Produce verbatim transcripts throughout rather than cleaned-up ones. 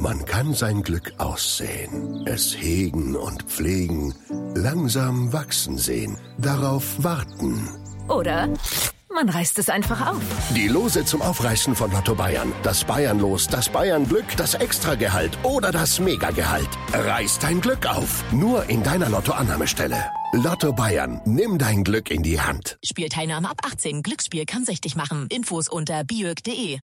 Man kann sein Glück aussehen, es hegen und pflegen, langsam wachsen sehen, darauf warten. Oder man reißt es einfach auf. Die Lose zum Aufreißen von Lotto Bayern. Das Bayernlos, das Bayernglück, das Extragehalt oder das Megagehalt. Reiß dein Glück auf. Nur in deiner Lottoannahmestelle. Lotto Bayern. Nimm dein Glück in die Hand. Spielteilnahme ab achtzehn. Glücksspiel kann süchtig machen. Infos unter biök punkt de.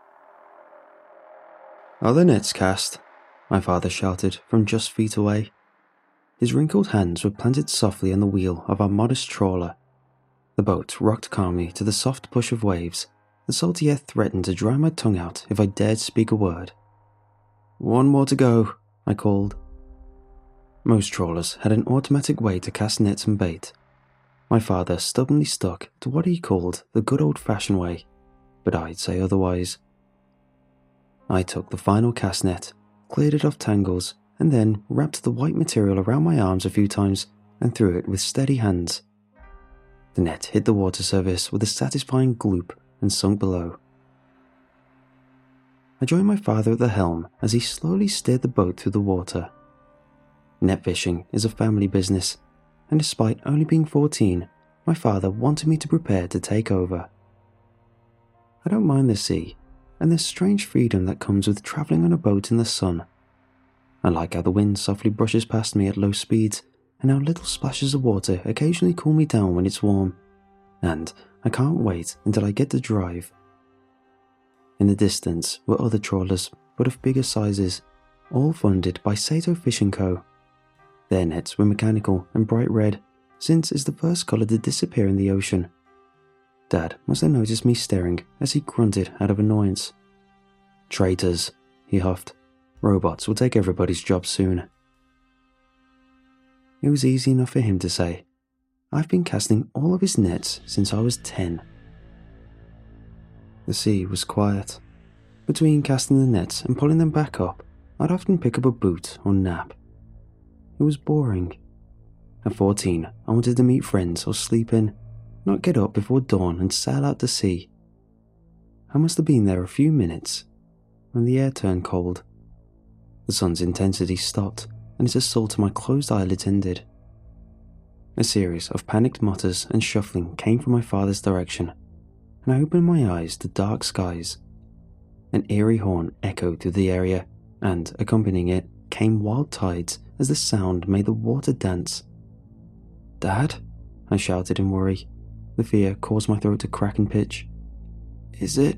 Are the nets cast? My father shouted from just feet away. His wrinkled hands were planted softly on the wheel of our modest trawler. The boat rocked calmly to the soft push of waves. The salty air threatened to dry my tongue out if I dared speak a word. "One more to go," I called. Most trawlers had an automatic way to cast nets and bait. My father stubbornly stuck to what he called the good old-fashioned way, but I'd say otherwise. I took the final cast net, cleared it of tangles, and then wrapped the white material around my arms a few times and threw it with steady hands. The net hit the water surface with a satisfying gloop and sunk below. I joined my father at the helm as he slowly steered the boat through the water. Net fishing is a family business, and despite only being fourteen, my father wanted me to prepare to take over. I don't mind the sea, and the strange freedom that comes with travelling on a boat in the sun. I like how the wind softly brushes past me at low speeds, and how little splashes of water occasionally cool me down when it's warm, and I can't wait until I get to drive. In the distance were other trawlers, but of bigger sizes, all funded by Sato Fishing Co. Their nets were mechanical and bright red, since it's the first colour to disappear in the ocean. Dad must have noticed me staring as he grunted out of annoyance. "Traitors," he huffed. "Robots will take everybody's job soon." It was easy enough for him to say. I've been casting all of his nets since I was ten. The sea was quiet. Between casting the nets and pulling them back up, I'd often pick up a boot or nap. It was boring. At fourteen, I wanted to meet friends or sleep in, not get up before dawn and sail out to sea. I must have been there a few minutes when the air turned cold. The sun's intensity stopped, and its assault on my closed eyelids ended. A series of panicked mutters and shuffling came from my father's direction, and I opened my eyes to dark skies. An eerie horn echoed through the area, and, accompanying it, came wild tides as the sound made the water dance. "Dad?" I shouted in worry. The fear caused my throat to crack and pitch. "Is it?"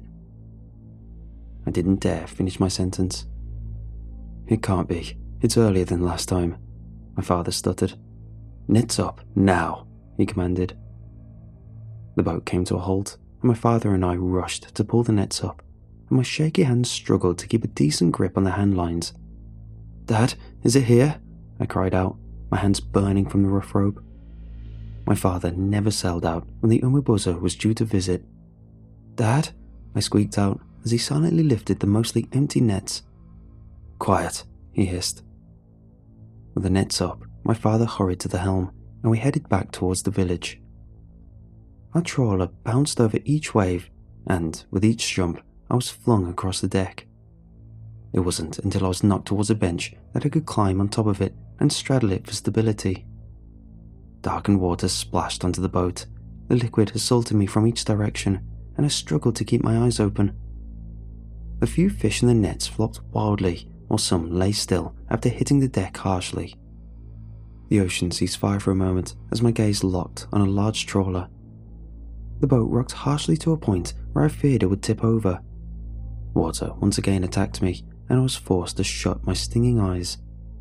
I didn't dare finish my sentence. "It can't be. It's earlier than last time," my father stuttered. "Nets up, now," he commanded. The boat came to a halt, and my father and I rushed to pull the nets up, and my shaky hands struggled to keep a decent grip on the hand lines. "Dad, is it here?" I cried out, my hands burning from the rough rope. My father never sailed out when the Umabuzo was due to visit. "Dad?" I squeaked out as he silently lifted the mostly empty nets. "Quiet," he hissed. With the nets up, my father hurried to the helm, and we headed back towards the village. Our trawler bounced over each wave, and with each jump, I was flung across the deck. It wasn't until I was knocked towards a bench that I could climb on top of it and straddle it for stability. Darkened water splashed onto the boat. The liquid assaulted me from each direction, and I struggled to keep my eyes open. The few fish in the nets flopped wildly, while some lay still after hitting the deck harshly. The ocean ceased fire for a moment as my gaze locked on a large trawler. The boat rocked harshly to a point where I feared it would tip over. Water once again attacked me, and I was forced to shut my stinging eyes.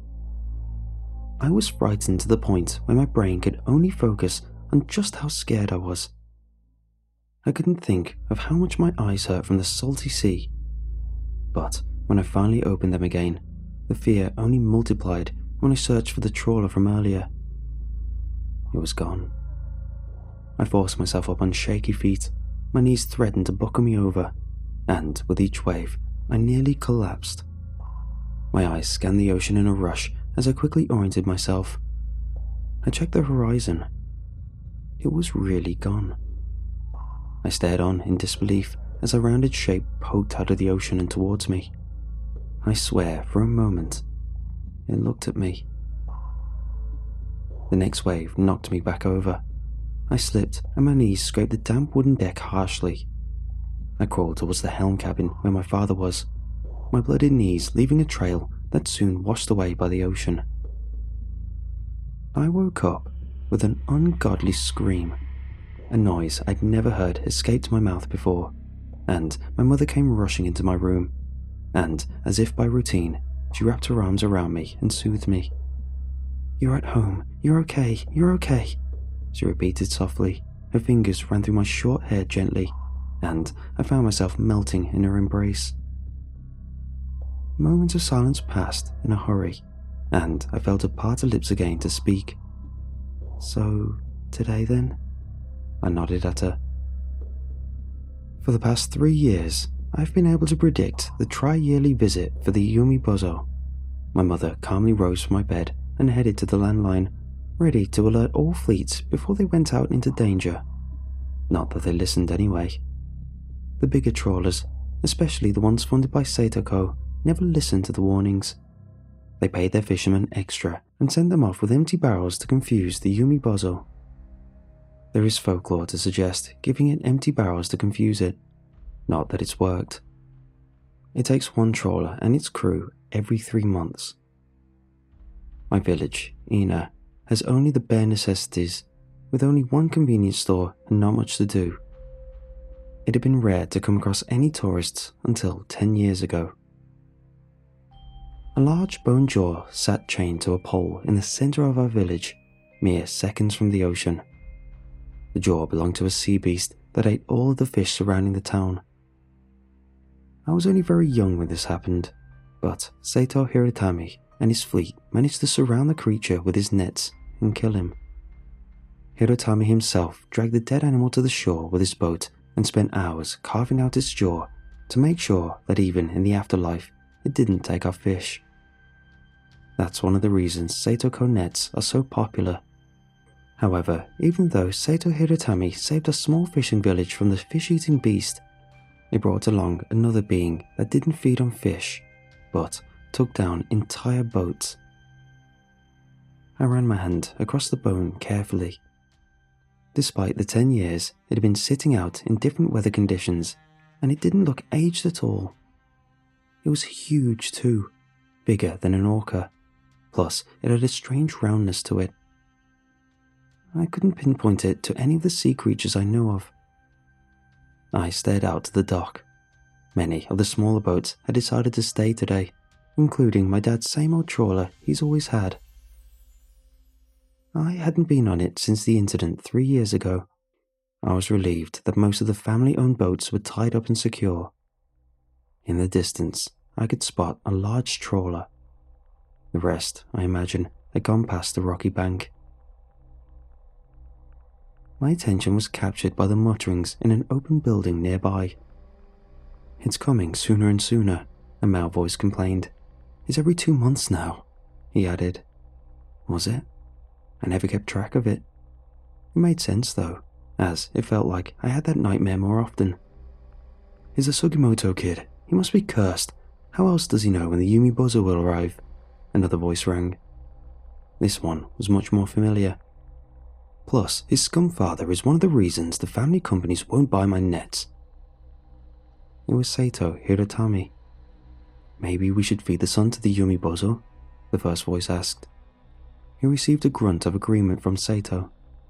I was frightened to the point where my brain could only focus on just how scared I was. I couldn't think of how much my eyes hurt from the salty sea. But when I finally opened them again, the fear only multiplied when I searched for the trawler from earlier. It was gone. I forced myself up on shaky feet. My knees threatened to buckle me over, and with each wave, I nearly collapsed. My eyes scanned the ocean in a rush as I quickly oriented myself. I checked the horizon. It was really gone. I stared on in disbelief as a rounded shape poked out of the ocean and towards me. I swear, for a moment, it looked at me. The next wave knocked me back over. I slipped and my knees scraped the damp wooden deck harshly. I crawled towards the helm cabin where my father was, my bloodied knees leaving a trail that soon washed away by the ocean. I woke up with an ungodly scream. A noise I'd never heard escaped my mouth before, and my mother came rushing into my room, and, as if by routine, she wrapped her arms around me and soothed me. "You're at home, you're okay, you're okay," she repeated softly. Her fingers ran through my short hair gently, and I found myself melting in her embrace. Moments of silence passed in a hurry, and I felt her part her lips again to speak. "So, today then?" I nodded at her. For the past three years, I've been able to predict the tri-yearly visit for the Yumi Bozo. My mother calmly rose from my bed and headed to the landline, ready to alert all fleets before they went out into danger. Not that they listened anyway. The bigger trawlers, especially the ones funded by Seitoko, never listened to the warnings. They paid their fishermen extra and sent them off with empty barrels to confuse the Yumi Bozo. There is folklore to suggest giving it empty barrels to confuse it. Not that it's worked. It takes one trawler and its crew every three months. My village, Ina, has only the bare necessities, with only one convenience store and not much to do. It had been rare to come across any tourists until ten years ago. A large bone jaw sat chained to a pole in the center of our village, mere seconds from the ocean. The jaw belonged to a sea beast that ate all of the fish surrounding the town. I was only very young when this happened, but Seito Hirotami and his fleet managed to surround the creature with his nets and kill him. Hirotami himself dragged the dead animal to the shore with his boat and spent hours carving out its jaw to make sure that even in the afterlife it didn't take our fish. That's one of the reasons Seitoko nets are so popular. However, even though Seito Hirotami saved a small fishing village from the fish-eating beast, it brought along another being that didn't feed on fish, but took down entire boats. I ran my hand across the bone carefully. Despite the ten years it had been sitting out in different weather conditions, and it didn't look aged at all. It was huge too, bigger than an orca, plus it had a strange roundness to it. I couldn't pinpoint it to any of the sea creatures I knew of. I stared out to the dock. Many of the smaller boats had decided to stay today, including my dad's same old trawler he's always had. I hadn't been on it since the incident three years ago. I was relieved that most of the family-owned boats were tied up and secure. In the distance, I could spot a large trawler. The rest, I imagine, had gone past the rocky bank. My attention was captured by the mutterings in an open building nearby. "It's coming sooner and sooner," a male voice complained. "It's every two months now," he added. Was it? I never kept track of it. It made sense though, as it felt like I had that nightmare more often. "It's a Sugimoto kid. He must be cursed. How else does he know when the Yumi Bozo will arrive?" Another voice rang. This one was much more familiar. Plus, his scum father is one of the reasons the family companies won't buy my nets. It was Seito Hirotami. "Maybe we should feed the son to the Yumi Bozo?" the first voice asked. He received a grunt of agreement from Seito.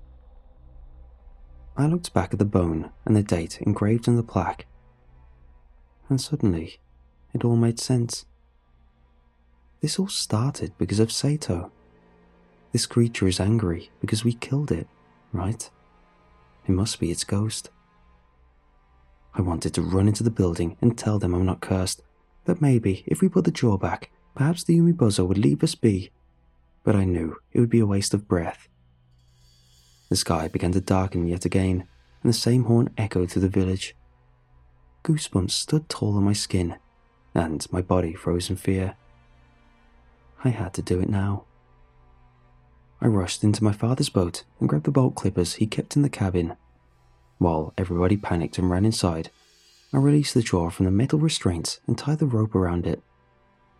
I looked back at the bone and the date engraved in the plaque, and suddenly it all made sense. This all started because of Seito. This creature is angry because we killed it, right? It must be its ghost. I wanted to run into the building and tell them I'm not cursed, that maybe if we put the jaw back, perhaps the Yumi Bozo would leave us be, but I knew it would be a waste of breath. The sky began to darken yet again, and the same horn echoed through the village. Goosebumps stood tall on my skin, and my body froze in fear. I had to do it now. I rushed into my father's boat and grabbed the bolt clippers he kept in the cabin. While everybody panicked and ran inside, I released the jaw from the metal restraints and tied the rope around it.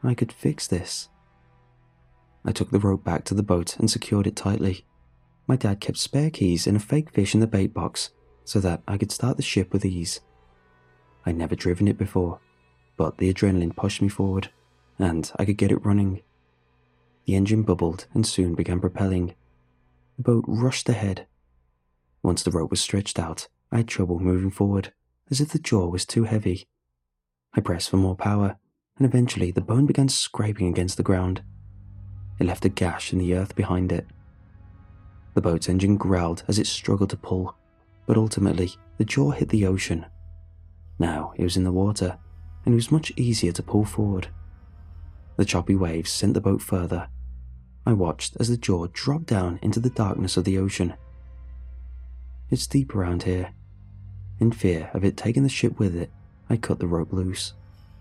I could fix this. I took the rope back to the boat and secured it tightly. My dad kept spare keys and a fake fish in the bait box so that I could start the ship with ease. I'd never driven it before, but the adrenaline pushed me forward, and I could get it running. The engine bubbled and soon began propelling. The boat rushed ahead. Once the rope was stretched out, I had trouble moving forward, as if the jaw was too heavy. I pressed for more power, and eventually the bone began scraping against the ground. It left a gash in the earth behind it. The boat's engine growled as it struggled to pull, but ultimately the jaw hit the ocean. Now it was in the water, and it was much easier to pull forward. The choppy waves sent the boat further. I watched as the jaw dropped down into the darkness of the ocean. It's deep around here. In fear of it taking the ship with it, I cut the rope loose.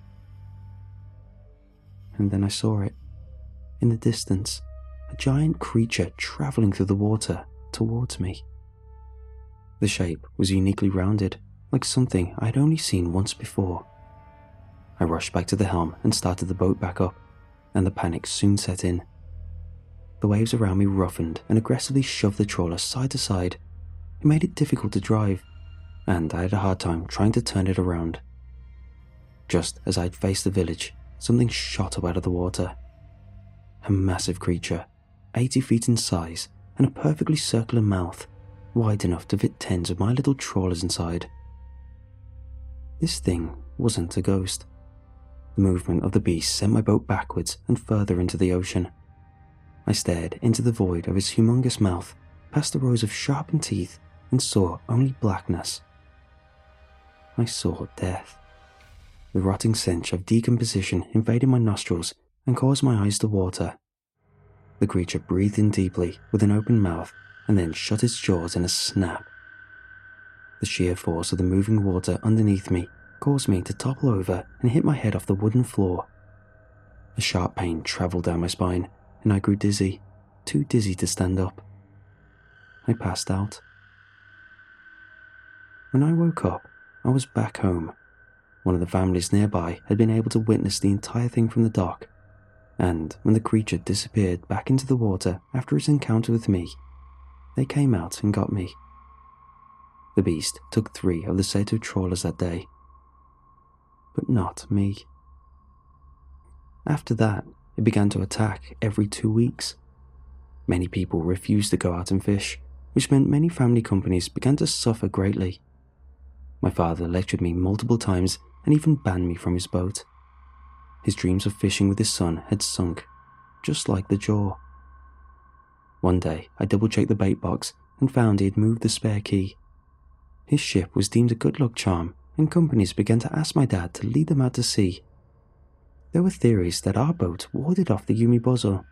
And then I saw it. In the distance, a giant creature travelling through the water towards me. The shape was uniquely rounded, like something I had only seen once before. I rushed back to the helm and started the boat back up, and the panic soon set in. The waves around me roughened and aggressively shoved the trawler side to side. It made it difficult to drive, and I had a hard time trying to turn it around. Just as I'd faced the village, something shot up out of the water. A massive creature, eighty feet in size, and a perfectly circular mouth, wide enough to fit tens of my little trawlers inside. This thing wasn't a ghost. The movement of the beast sent my boat backwards and further into the ocean. I stared into the void of its humongous mouth, past the rows of sharpened teeth, and saw only blackness. I saw death. The rotting stench of decomposition invaded my nostrils and caused my eyes to water. The creature breathed in deeply with an open mouth and then shut its jaws in a snap. The sheer force of the moving water underneath me caused me to topple over and hit my head off the wooden floor. A sharp pain travelled down my spine, and I grew dizzy, too dizzy to stand up. I passed out. When I woke up, I was back home. One of the families nearby had been able to witness the entire thing from the dock, and when the creature disappeared back into the water after its encounter with me, they came out and got me. The beast took three of the Sato trawlers that day, but not me. After that, it began to attack every two weeks. Many people refused to go out and fish, which meant many family companies began to suffer greatly. My father lectured me multiple times and even banned me from his boat. His dreams of fishing with his son had sunk, just like the jaw. One day, I double-checked the bait box and found he had moved the spare key. His ship was deemed a good luck charm, and companies began to ask my dad to lead them out to sea. There were theories that our boat warded off the Yumi Bozo.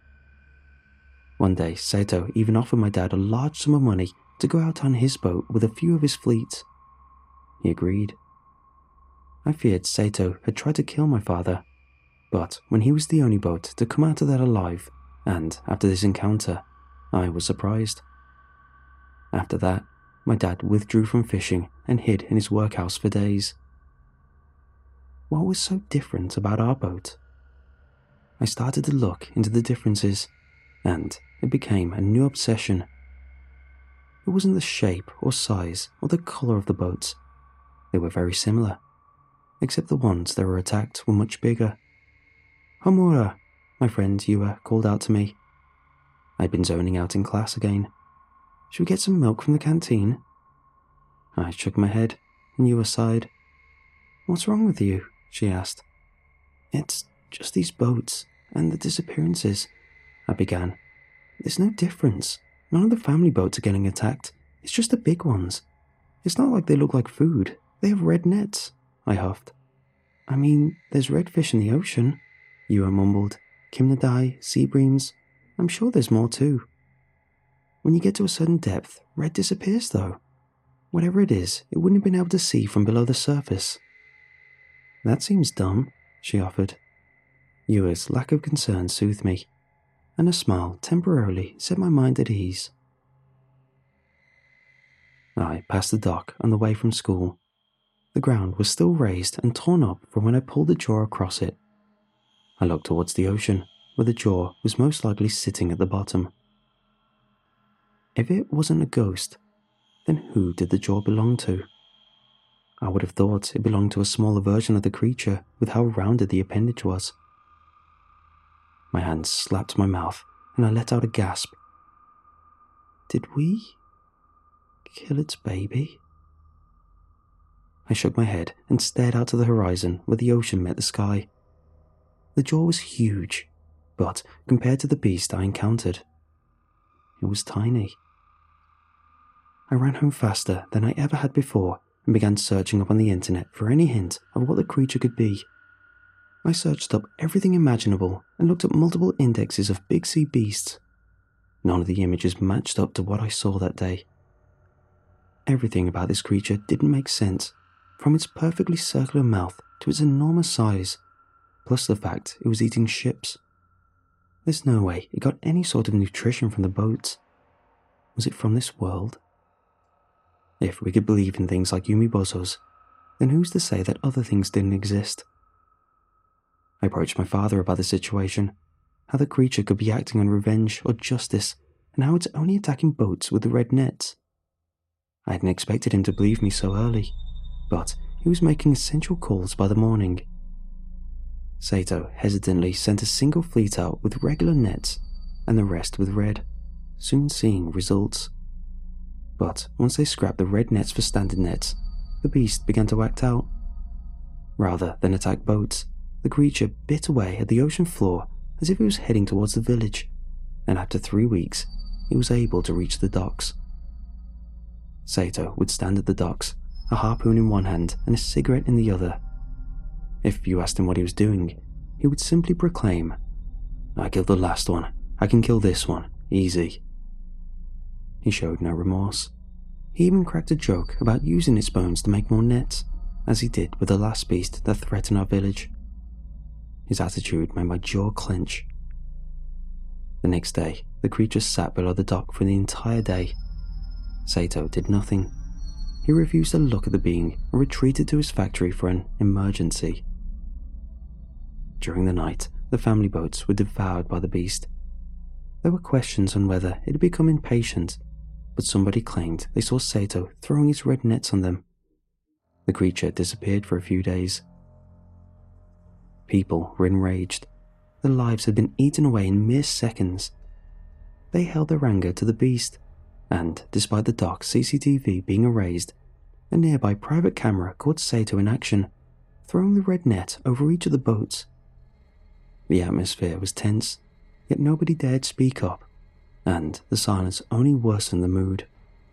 One day, Sato even offered my dad a large sum of money to go out on his boat with a few of his fleet. He agreed. I feared Sato had tried to kill my father, but when he was the only boat to come out of that alive, and after this encounter, I was surprised. After that, my dad withdrew from fishing and hid in his workhouse for days. What was so different about our boat? I started to look into the differences, and it became a new obsession. It wasn't the shape or size or the colour of the boats. They were very similar, except the ones that were attacked were much bigger. "Homura," my friend Yua called out to me. I'd been zoning out in class again. "Should we get some milk from the canteen?" I shook my head, and Yua sighed. "What's wrong with you?" she asked. "It's just these boats, and the disappearances," I began. "There's no difference. None of the family boats are getting attacked. It's just the big ones. It's not like they look like food. They have red nets," I huffed. "I mean, there's redfish in the ocean," Yua mumbled. "Kimnadai, sea breams. I'm sure there's more too. When you get to a certain depth, red disappears though. Whatever it is, it wouldn't have been able to see from below the surface." "That seems dumb," she offered. Yua's lack of concern soothed me, and a smile temporarily set my mind at ease. I passed the dock on the way from school. The ground was still raised and torn up from when I pulled the jaw across it. I looked towards the ocean, where the jaw was most likely sitting at the bottom. If it wasn't a ghost, then who did the jaw belong to? I would have thought it belonged to a smaller version of the creature with how rounded the appendage was. My hand slapped my mouth and I let out a gasp. Did we kill its baby? I shook my head and stared out to the horizon where the ocean met the sky. The jaw was huge, but compared to the beast I encountered, it was tiny. I ran home faster than I ever had before and began searching up on the internet for any hint of what the creature could be. I searched up everything imaginable and looked at multiple indexes of big sea beasts. None of the images matched up to what I saw that day. Everything about this creature didn't make sense, from its perfectly circular mouth to its enormous size, plus the fact it was eating ships. There's no way it got any sort of nutrition from the boats. Was it from this world? If we could believe in things like Umibozos, then who's to say that other things didn't exist? I approached my father about the situation, how the creature could be acting on revenge or justice, and how it's only attacking boats with the red nets. I hadn't expected him to believe me so early, but he was making essential calls by the morning. Sato hesitantly sent a single fleet out with regular nets and the rest with red, soon seeing results. But once they scrapped the red nets for standard nets, the beast began to act out. Rather than attack boats, the creature bit away at the ocean floor as if it was heading towards the village, and after three weeks, it was able to reach the docks. Sato would stand at the docks, a harpoon in one hand and a cigarette in the other. If you asked him what he was doing, he would simply proclaim, "I killed the last one, I can kill this one, easy." He showed no remorse. He even cracked a joke about using its bones to make more nets, as he did with the last beast that threatened our village. His attitude made my jaw clench. The next day, the creature sat below the dock for the entire day. Sato did nothing. He refused to look at the being and retreated to his factory for an emergency. During the night, the family boats were devoured by the beast. There were questions on whether it had become impatient, but somebody claimed they saw Sato throwing his red nets on them. The creature disappeared for a few days. People were enraged. Their lives had been eaten away in mere seconds. They held their anger to the beast, and despite the dock C C T V being erased, a nearby private camera caught Sato in action, throwing the red net over each of the boats. The atmosphere was tense, yet nobody dared speak up, and the silence only worsened the mood.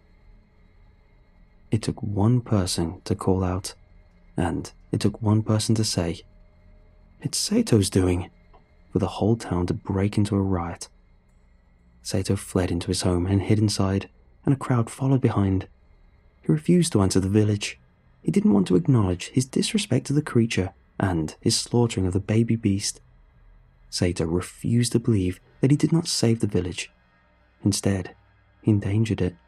It took one person to call out, and it took one person to say, "It's Sato's doing," for the whole town to break into a riot. Sato fled into his home and hid inside, and a crowd followed behind. He refused to enter the village. He didn't want to acknowledge his disrespect to the creature and his slaughtering of the baby beast. Sato refused to believe that he did not save the village. Instead, he endangered it.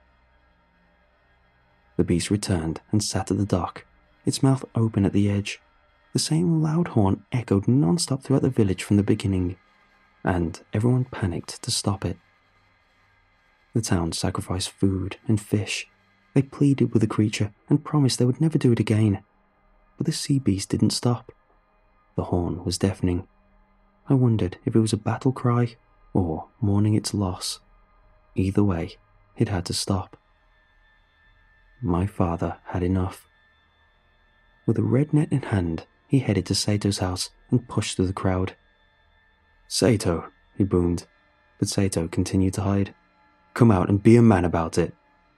The beast returned and sat at the dock, its mouth open at the edge. The same loud horn echoed non-stop throughout the village from the beginning, and everyone panicked to stop it. The town sacrificed food and fish. They pleaded with the creature and promised they would never do it again. But the sea beast didn't stop. The horn was deafening. I wondered if it was a battle cry or mourning its loss. Either way, it had to stop. My father had enough. With a red net in hand, he headed to Sato's house and pushed through the crowd. "Sato," he boomed, but Sato continued to hide. "Come out and be a man about it."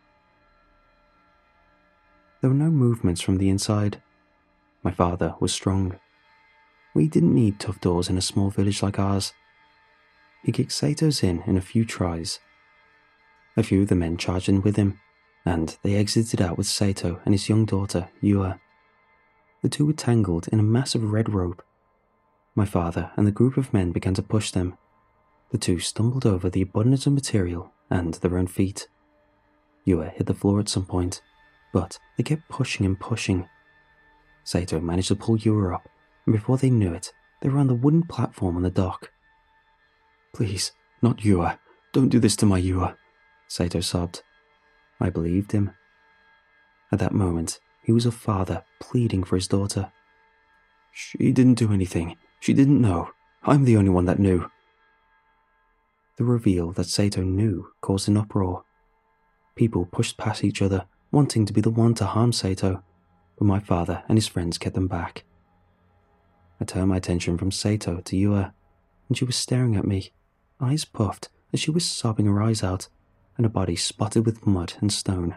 There were no movements from the inside. My father was strong. We didn't need tough doors in a small village like ours. He kicked Sato's in in a few tries. A few of the men charged in with him, and they exited out with Sato and his young daughter, Yua. The two were tangled in a massive red rope. My father and the group of men began to push them. The two stumbled over the abundance of material and their own feet. Yua hit the floor at some point, but they kept pushing and pushing. Sato managed to pull Yua up, and before they knew it, They were on the wooden platform on the dock. "Please, not Yua. Don't do this to my Yua," Saito sobbed. I believed him. At that moment, he was a father pleading for his daughter. "She didn't do anything. She didn't know. I'm the only one that knew." The reveal that Saito knew caused an uproar. People pushed past each other, wanting to be the one to harm Saito, but my father and his friends kept them back. I turned my attention from Saito to Yua, and she was staring at me, eyes puffed as she was sobbing her eyes out, and her body spotted with mud and stone.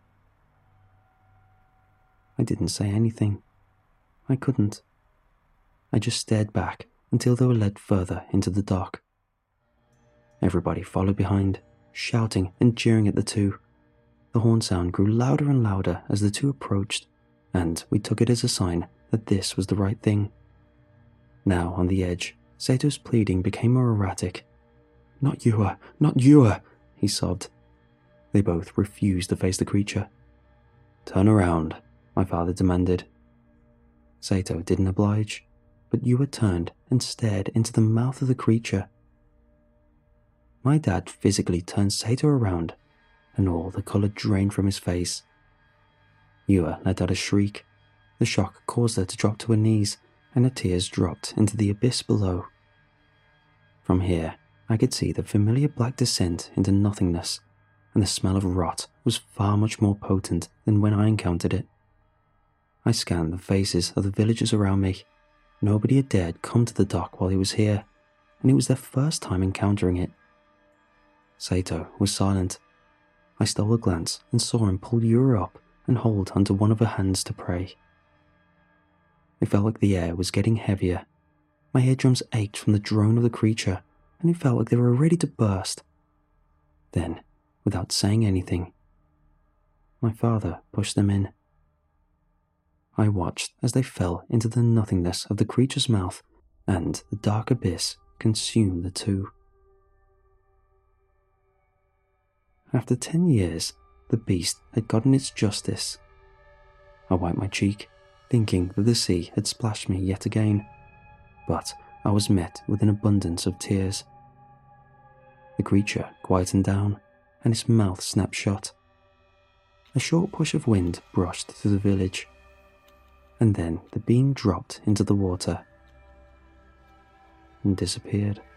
I didn't say anything. I couldn't. I just stared back until they were led further into the dock. Everybody followed behind, shouting and jeering at the two. The horn sound grew louder and louder as the two approached, and we took it as a sign that this was the right thing. Now, on the edge, Sato's pleading became more erratic. "Not Yua, not Yua," he sobbed. They both refused to face the creature. "Turn around," my father demanded. Saito didn't oblige, but Yua turned and stared into the mouth of the creature. My dad physically turned Saito around, and all the colour drained from his face. Yua let out a shriek. The shock caused her to drop to her knees, and her tears dropped into the abyss below. From here, I could see the familiar black descent into nothingness, and the smell of rot was far much more potent than when I encountered it. I scanned the faces of the villagers around me. Nobody had dared come to the dock while he was here, and it was their first time encountering it. Saito was silent. I stole a glance and saw him pull Yura up and hold onto one of her hands to pray. It felt like the air was getting heavier. My eardrums ached from the drone of the creature, and it felt like they were ready to burst. Then, without saying anything, my father pushed them in. I watched as they fell into the nothingness of the creature's mouth, and the dark abyss consumed the two. After ten years, the beast had gotten its justice. I wiped my cheek, thinking that the sea had splashed me yet again, but I was met with an abundance of tears. The creature quietened down, and its mouth snapped shut. A short push of wind brushed through the village, and then the being dropped into the water and disappeared.